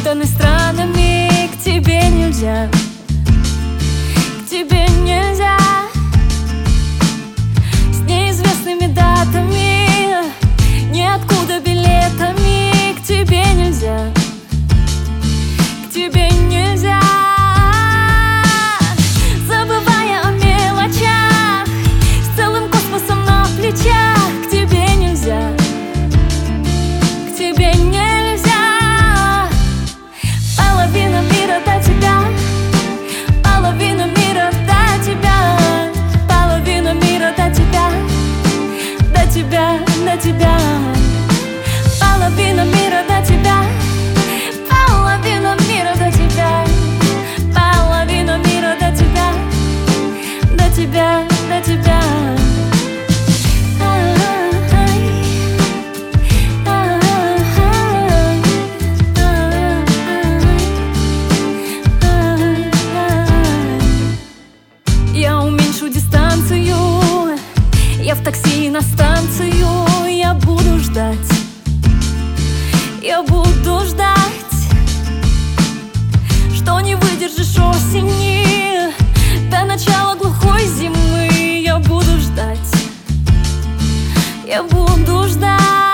путаны странами. К тебе нельзя, к тебе нельзя. С неизвестными датами, ниоткуда билетами. К тебе нельзя, к тебе нельзя. Забывая о мелочах, с целым космосом на плечах. К тебе нельзя, к тебе нельзя. Половина мира до тебя, половина мира до тебя, половина мира до тебя, до тебя, до тебя. Половина мира до тебя, половина мира до тебя, половина мира до тебя, до тебя, до тебя. Я уменьшу дистанцию, я в такси на станцию. Я буду ждать, я буду ждать, что не выдержишь осени до начала глухой зимы. Я буду ждать, я буду ждать.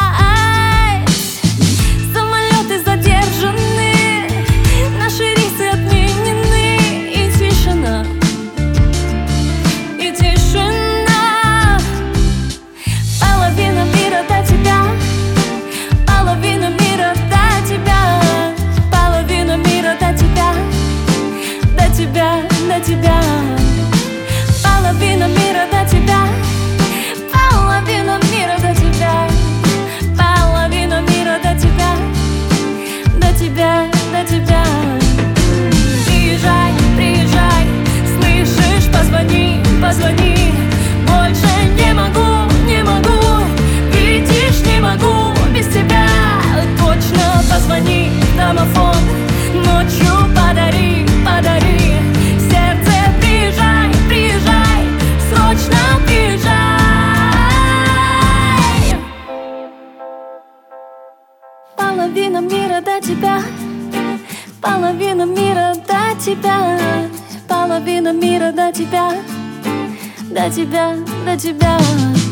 Самолеты задержаны, наши рейсы отменены. И тишина, и тишина. Половина мира до тебя, половина мира до тебя, половина мира до тебя, до тебя, до тебя. Половина мира до тебя, половина мира до тебя, половина мира до тебя, до тебя, до тебя. Приезжай, приезжай, слышишь, позвони, позвони. Больше не могу, не могу, видишь, не могу без тебя. Точно позвони в домофон, ночью подари, подари. Сердце, приезжай, приезжай, срочно приезжай. Половина мира до тебя, половина мира до тебя, половина мира до тебя, до тебя, до тебя.